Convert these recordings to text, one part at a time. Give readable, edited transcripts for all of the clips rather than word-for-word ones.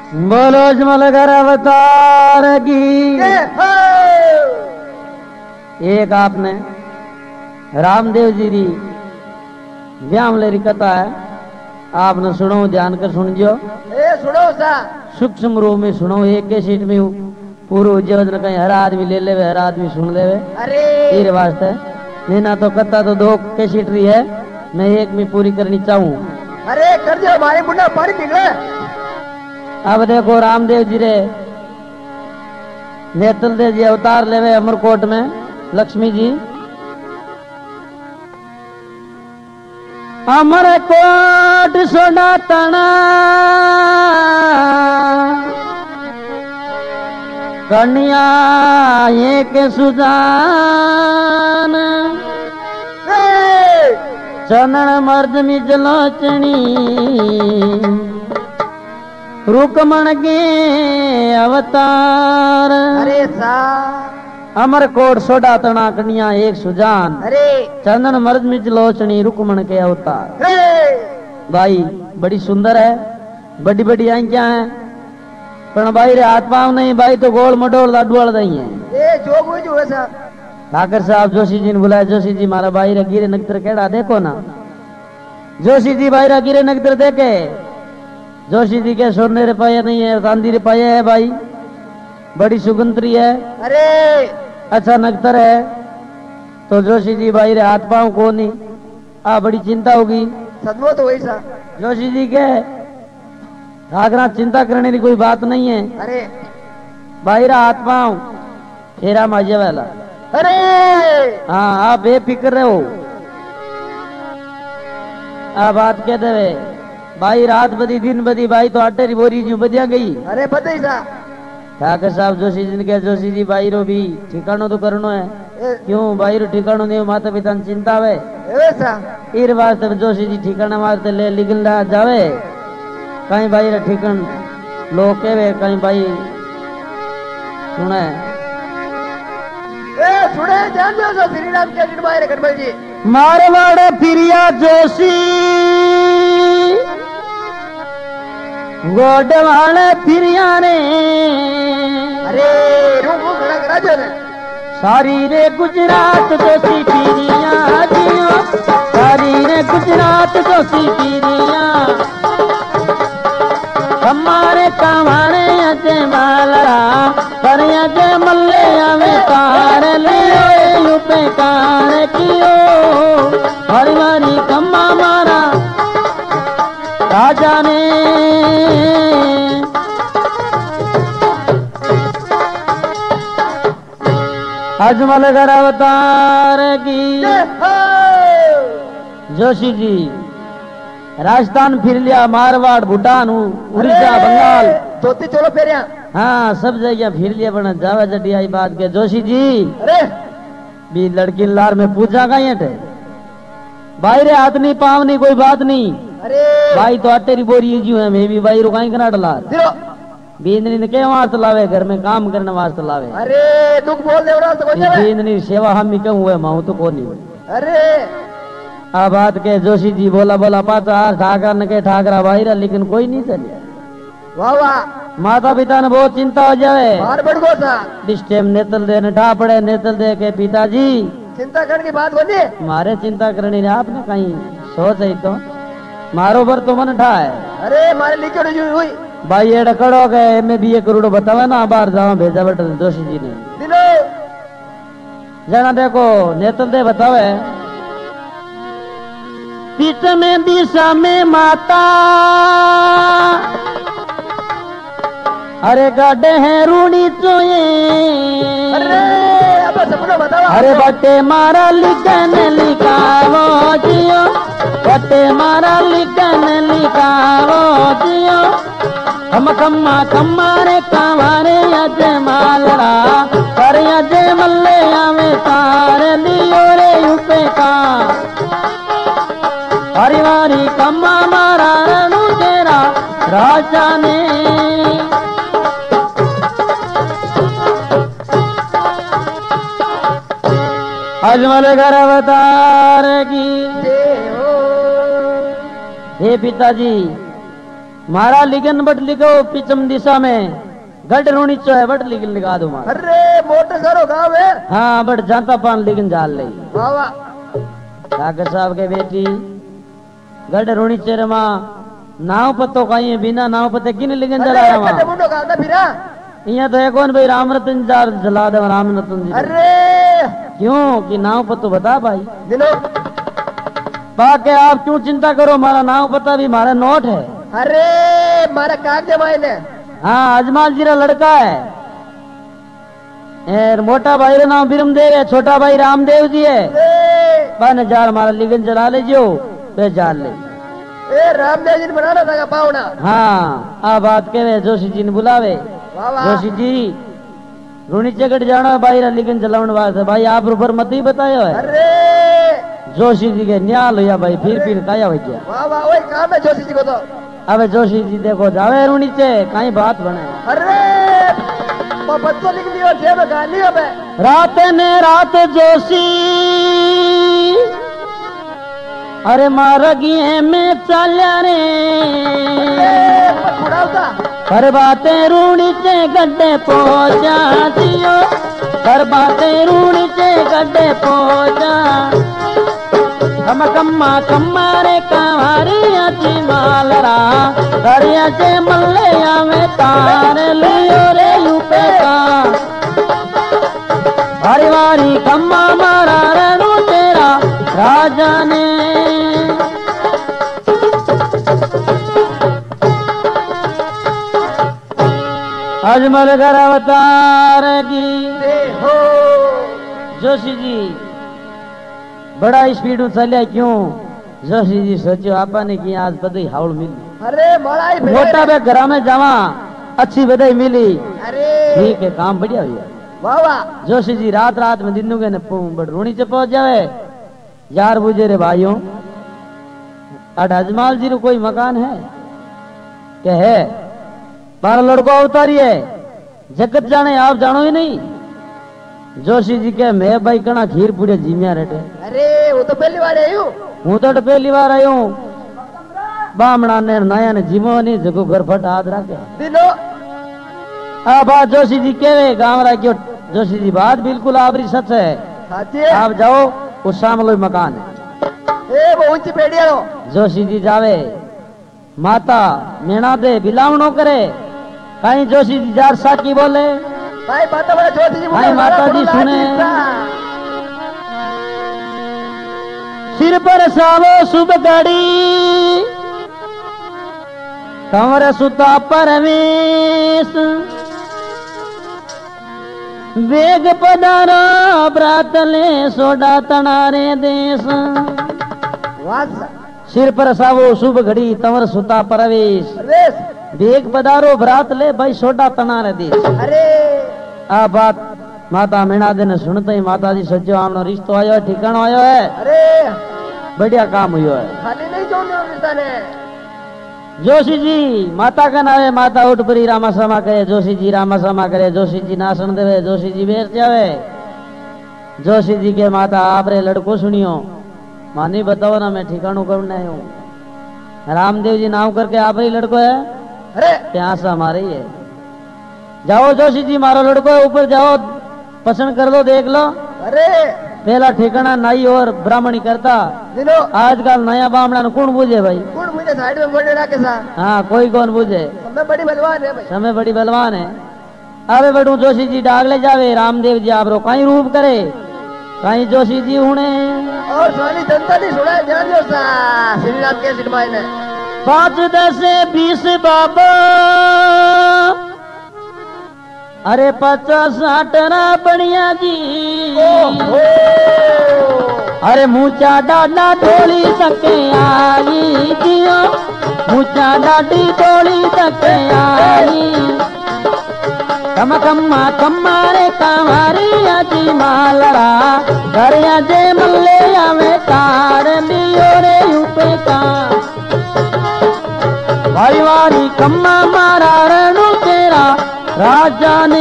बोलो अजमल घर अवतार की। एक आपने रामदेव जी की व्यामलेरी कथा है, आपने सुनो, ध्यान कर सुनजो। सुनो सा सूक्ष्म रूप में सुनो, एक के सीट में पूरा जीवन कहीं हर आदमी ले लेवे, हर आदमी सुन लेवे। अरे तेरे वास्ते नहीं ना तो कथा तो दो के सीट रही है, मैं एक में पूरी करनी चाहूँ। अरे कर दो, हमारे मुंडा पानी निकले। अब देखो रामदेव जी रे नेतल दे जी अवतार लेवे अमरकोट में लक्ष्मी जी। अमरकोट सोना तना कन्या एक सुजान चनन मर्द मिजलोचनी रुकमण के अवतार। अरे सा अमरकोट सोडा तना कन्या एक सुजान अरे चंदन मर्द मिज लोचनी रुकमण के अवतार। भाई बड़ी सुंदर है, बड़ी बड़ी आंखें हैं, पर भाई रे हाथ पाँव नहीं, भाई तो गोल मडोल लाडवाल दही है। ए जो कोई जो ऐसा ठाकर साहब जोशी जी ने बुलाया। जोशी जी मारा भाई रे गिरे नक्षत्र केड़ा देखो ना। जोशी जी भाई रे गिरे नक्षत्र देखे। जोशी जी के सोने रे पाया नहीं है, चांदी रे पाया है भाई, बड़ी सुगंधरी है। अरे अच्छा नक्षत्र है तो जोशी जी भाई रे हाथ पाँव को नहीं, आ बड़ी चिंता होगी। सदमो तो वैसा जोशी जी के ठाकरा चिंता करने की कोई बात नहीं है। अरे भाई रा हाथ पाँव फेरा माजे वाला। अरे हाँ आप बेफिक्र रहो। आ बात कह देवे भाई, रात बदी दिन बदी भाई तो आटे री बोरी जी बदिया गई। अरे पता ही सा ठाकर साहब जोशी जी ने कहा जोशी जी भाई रो भी ठिकानो तो करनो है। क्यों भाई रो ठिकानो नहीं, माता पिता ने चिंता है ऐसा ईर वास्ते जोशी जी ठिकाना वास्ते ले लिखन जावे। कहीं भाई रा ठिकान लोग केवे, कहीं भाई सुने ए सुने जान दो जो श्री राम के निर्माण रे गणपति जी मारवाड़ फिरिया जोशी गोडवाड़ फिरिया रे। अरे रूम घड़ा घड़ा जो ने सारी रे गुजरात जोशी फिरिया जियो, सारी रे गुजरात जोशी फिरिया। हमारे कावाने अजय मालरा पर अजय मल्ले आवे तार लियो यूपे कार कियो। हरी मारी कम्मा मारा राजा ने अजमल घर अवतार की। जोशी जी राजस्थान फिर लिया, मारवाड़ भूटान उड़ीसा बंगाल धोती चोलो फेरिया। हाँ सब जगह फिर लिया, बना जावा जटी आई बात के। जोशी जी अरे भी लड़की लार में पूछा कहीं थे भाई रे हाथ नहीं पाँव नहीं कोई बात नहीं। अरे भाई तो आटे री बोरी जी है, मैं भी भाई रुकाई कना डलार दिलो बींदनी के वास्ते लावे, घर में काम करने वास्ते लावे। अरे दुख बोल दे रहा तो कोई चले। बींदनी सेवा हम ही क्यों हुए, माऊ तो को नहीं। अरे आ बात के जोशी जी बोला बोला पाचा ठाकर ने के ठाकरा भाई रा, लेकिन कोई नहीं चलिया। वाह वाह माता पिता ने बहुत चिंता हो जावे। बाहर बढ़ गो सा इस टाइम नेतल दे ने ठा पड़े, नेतल दे के पिताजी चिंता करने की बात बोली। मारे चिंता करनी है, आपने कहीं सोच है तो मारो बर तो मन ठा है। अरे मारे लिखे जो हुई भाई ये डकड़ो गए मैं भी 1 करोड़ बतावे ना, बाहर जाओ भेजा बेटा जोशी जी ने। दिलो जना देखो नेतल दे बतावे पीछे में दिशा में माता अरे गाडे हैं रूणी चोए। अरे अब सपना बताओ। अरे बटे मारा लिखन लिखावो जियो, बटे मारा लिखन लिखावो जियो। हम कम्मा कम्मा रे कावारे अजय मालरा पर अजय मल्ले आवे तार लियो रे यूपे का। हरिवारी कम्मा मारा रणु तेरा राजा ने। अजमल घर अवतार की। हे पिताजी मारा लिखन बट लिखो पिछम दिशा में गढ़ रूणी चो है बट लिखन लिखा दो मारा। अरे मोटे सारो गाँव है। हाँ बट जाता पान लिखन जाल ले वाह वाह ठाकर साहब के बेटी गढ़ रूणी चेर मां नाव पत्तो कहीं है बिना नाव पत्ते किन लिखन जलाया अरे वहां मुंडो गाता फिरा। यहाँ तो एक भाई राम रतन जार जला दे राम रतन जी अरे क्यों कि नाव पत्तो बता भाई दिनो बाकी आप क्यों चिंता करो हमारा नाव पता भी हमारा नोट है। अरे मारा कागज मायने हाँ अजमाल जीरा लड़का है और मोटा भाई रा नाम बिरमदेव है छोटा भाई रामदेव जी है। बन जार हमारा लिगन जला ले जो वे जाल ले ए रामदेव जी ने बनाना था पावना। हाँ आ बात के वे जोशी जी ने बुलावे वाह वाह जोशी जी रूणी चकट जाना भाई रा लिगन जलावन वास्ते भाई आप ऊपर मत ही बतायो है। अरे जोशी जी के न्याल हुआ भाई फिर काया हो गया। वाह वाह वही काम है जोशी जी को तो। अबे जोशी जी देखो जावे रूणी से कहीं बात बने। अरे वो बच्चों लिख दियो जेब गाली अब रात ने रात जोशी अरे मारगिए में चल्या रे पर बातें रूणी से गड्ढे पहुंचा दियो पर बातें रूणी से गड्ढे पहुंचा कम कम्मा कम्मा रे कावारिया ची मालरा करिया चे मल्ले में तार लियो रे यूपे का वारी वारी कम्मा मारा रणु तेरा राजा ने अजमल कर अवतार की हो जोशी जी बड़ा स्पीड में चलिया क्यों जोशी जी सोचो आपा ने की आज बधाई हाउल मिली। अरे मलाई मोटा बे घर में जावा अच्छी बधाई मिली अरे ठीक है काम बढ़िया हुआ। वाह वाह जोशी जी रात रात में दिन के बट रूणी से पहुंच जावे यार बुझे रे भाइयों अट अजमाल जी रो कोई मकान है क्या है बारह लड़को अवतारी है जगत जाने आप जानो ही नहीं। जोशी जी के मैं भाई कणा खीर पूरे जीमिया रेटे। अरे वो तो पहली बार आयु हूं तो पहली बार आयो बामणा ने नया ने जीमो नहीं जगो घर फट हाथ रखे दिनो आ बात जोशी जी केवे गांव रा क्यों जोशी जी बात बिल्कुल आपरी सच है। साथी आप जाओ उस सामने मकान है। ए वो ऊंची पेड़िया लो जोशी जी जावे माता मेणा दे बिलावणो करे कहीं जोशी जी जार साकी बोले भाई माता बड़ा जोशी जी भाई माता जी सुने सिर पर सावो शुभ घड़ी कंवर सुता परमेश वेग पधारो ब्रातले सोडा तनारे देश। वाह सिर पर सावो शुभ घड़ी तंवर सुता परवेश रेस वेग पधारो ब्रात ले भाई सोडा तनारे देश। अरे आ बात माता मीणा दे ने सुनते ही माता जी सजो आमनो रिश्तो आयो है ठिकानो आयो है अरे बढ़िया काम हुयो है। खाली नहीं जोड़ने मिलता ने जोशी जी माता का नावे माता उठ परी रामा समा करे जोशी जी रामा समा करे जोशी जी नासन देवे जोशी जी बेच जावे। जोशी जी के माता आपरे लड़को सुनियो मानी बताओ ना मैं ठिकानो करने हूँ। रामदेव जी नाव करके आप ही लड़को है अरे प्यास हमारे ही है। जाओ जोशी जी मारो लड़को है ऊपर जाओ पसंद कर लो देख लो। अरे पहला ठिकाना नाई और ब्राह्मणी करता दिनो आजकल नया बामणा ने कौन बूझे भाई। कौन मुझे साइड में बोले रखे सा हाँ कोई कौन बूझे मैं बड़ी बलवान है भाई समय बड़ी बलवान है। अबे बेटू जोशी जी डाग ले जावे रामदेव जी आप रो कहीं रूप करे कहीं जोशी जी हुने और सारी जनता ने सुना ध्यान दो सा श्रीनाथ के सिनेमा ने 5 10 20 बाबा अरे 50 60 बढ़िया जी ओहो अरे मुचा डाडा डोली सके आई दियो मुचा डाडी डोली सके आई कम कम्मा कम्मा रे कावारी अजी मालड़ा घरिया जे मल्ले आवे तार दियो रे यूपे का वारी वारी कम्मा मारा रणु तेरा राजा ने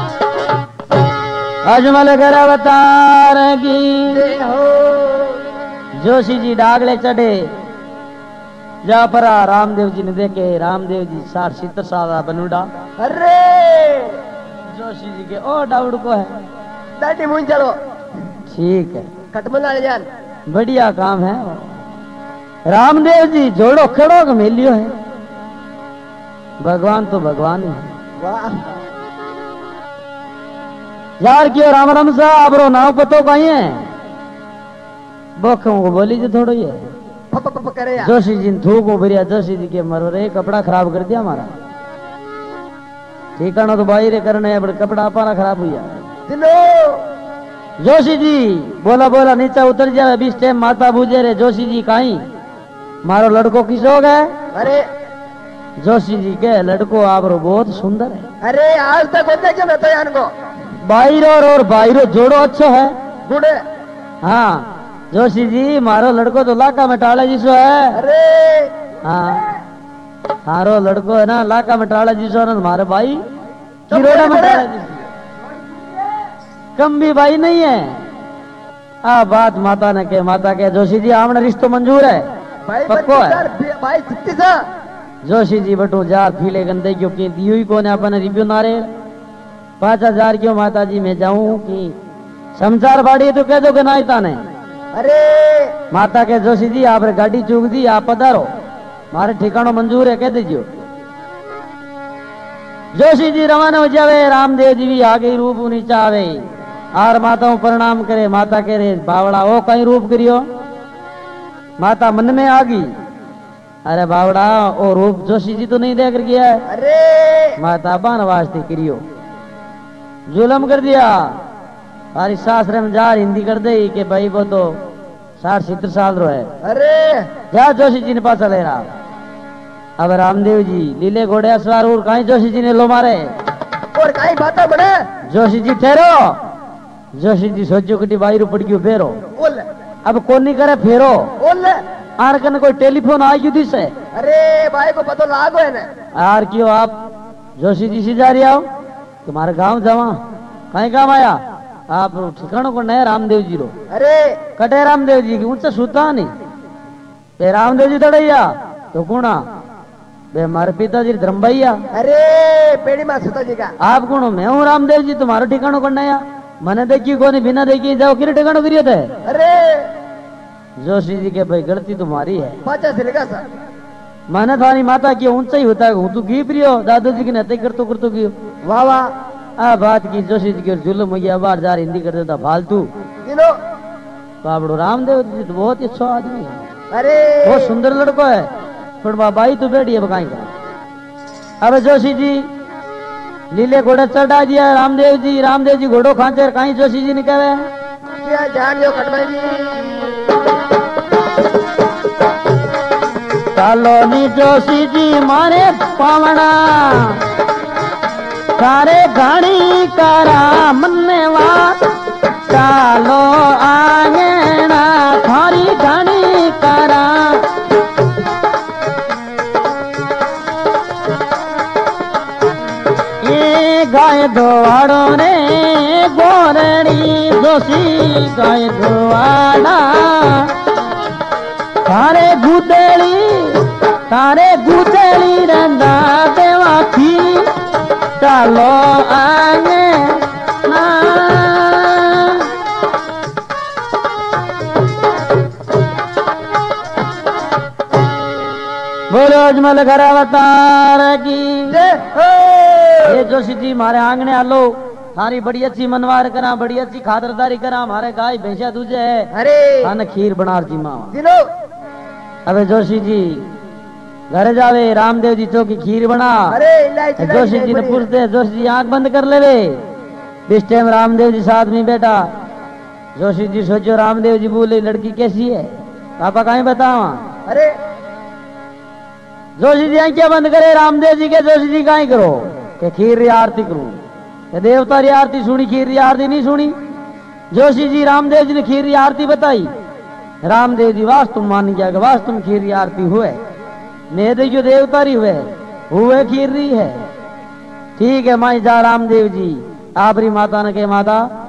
अजमल कर अवतार की जोशी जी डागले चढ़े जा परा रामदेव जी ने देखे रामदेव जी 60-70 साल बनूडा। अरे जोशी जी के ओ डाउड को है दाटी मुंह चलो ठीक है कटमल वाले जान बढ़िया काम है। रामदेव जी जोड़ो खड़ो का मेलियो है भगवान तो भगवान ही है। वाह यार क्यों राम राम सा आपरो नाव पतो कहीं है बोखों को बोली जो थोड़ो ये पप करे यार जोशी जी ने थूक भरिया जोशी जी के मर रे कपड़ा खराब कर दिया हमारा ठिकाना तो बाहर रे करने है कपड़ा अपना खराब हुआ दिलो जोशी जी बोला बोला नीचे उतर जाए बीस टाइम माता बूझे रे जोशी जी कहीं मारो लड़को किस हो गए। अरे जोशी जी के लड़को आपरो बहुत सुंदर है। अरे आज तक होते क्यों मैं तो यान को बाहरो और बाहरो जोड़ो अच्छो है गुड हाँ जोशी जी मारो लड़को तो लाका में टाला जिसो है। अरे हाँ हारो लड़को है ना लाका में टाला जिसो ना तुम्हारे भाई किरोड़ा में टाला जिसो कम भी भाई नहीं है। बात माता ने के माता के जोशी जी आमने रिश्तो मंजूर है भाई पक्को है। भाई छत्ती सा जोशी जी बटू जार फीले गंदे क्यों की दी हुई कौन अपन रिव्यू नारे 5000 क्यों माता जी मैं जाऊं कि समाचार बाड़ी तो कह दो कि नायता ने। अरे माता के जोशी जी आप गाड़ी चूक दी आप पधारो मारे ठिकानो मंजूर है कह दीजिए। जोशी जी रवाना हो जावे रामदेव जी भी आगे रूप नीचा आवे आर माताओं प्रणाम करे माता कह रे बावड़ा ओ कहीं रूप करियो माता मन में आ गई अरे बावड़ा ओ रूप जोशी जी तो नहीं देख कर गया है। अरे माता बान वास्ते करियो जुलम कर दिया हमारी सासरे में जा हिंदी कर दे कि भाई वो तो 60-70 साल रो है। अरे जा जोशी जी ने पास ले रहा अब रामदेव जी लीले घोड़े सवार और कहीं जोशी जी ने लो मारे और कहीं बाता बड़े जोशी जी ठहरो जोशी जी सोचो कि भाई रू पड़ गयो फेरो बोल अब कौन नहीं करे फेरो बोल आर कन कोई टेलीफोन आ गई से अरे भाई को पता लागो है ना आर क्यों आप जोशी जी से जा रही आओ तुम्हारे गांव जावा कहीं काम आया आप ठिकानों को नया रामदेव जी रो अरे कटे रामदेव जी की ऊंचा सूता नहीं बे रामदेव जी तड़ैया तो गुणा बे हमारे पिताजी धर्म भैया अरे पेड़ी मां सुता जी का आप गुणो मैं हूँ रामदेव जी तुम्हारो ठिकानो को नया मैंने देखी कोनी बिना देखी जाओ किरे ठिकानो करियो थे। अरे जोशी जी के भाई गलती तुम्हारी है 50 लगा सा मैंने थारी माता की ऊंचा ही होता है हूँ तू घी प्रियो दादाजी की नते करतो करतो की वाह वाह आ बात की जोशी जी के जुल्म हो गया बार जार हिंदी कर देता फालतू दिलो बाबड़ो रामदेव जी तो बहुत ही अच्छा आदमी है अरे बहुत सुंदर लड़को है पर बाई तो बैठी है बकाई का। अब जोशी जी लीले घोड़े चढ़ा दिया रामदेव जी घोड़ो खांचे कहीं जोशी जी ने कहे क्या जान जो कटवाई जी चालो नी जोशी जी मारे पावना सारे घाणी करा मनवा चालो आंगना थारी घाणी करा ये गाय धोवाड़ो रे गोरड़ी जोशी गाय धोवाड़ा तारे गुदेली रंदा देवा थी चालो आगे ना बोलो अजमल घर अवतार की ये जोशी जी मारे आंगने आलो थारी बड़ी अच्छी मनवार करा बड़ी अच्छी खातरदारी करा हमारे गाय भैंसा दूजे है अरे खाना खीर बना जी माँ दिलो अबे जोशी जी घर जावे रामदेव जी चौकी खीर बना अरे इलायची जोशी जी ने पूछते जोशी जी आंख बंद कर ले इस टाइम रामदेव जी साथ में बैठा जोशी जी सोचो रामदेव जी बोले लड़की कैसी है पापा कहीं बताओ अरे जोशी जी आंखें बंद करे रामदेव जी के जोशी जी कहीं करो कि खीर आरती करूं कि देवता री आरती सुनी खीर री आरती नहीं सुनी जोशी जी रामदेव जी ने खीर री आरती बताई रामदेव जी वास्तव मान गया कि वास्तव खीर री आरती हुए मैं देखियो देवता री हुए खीर री है ठीक है माई जा रामदेव जी आपरी माता ने के माता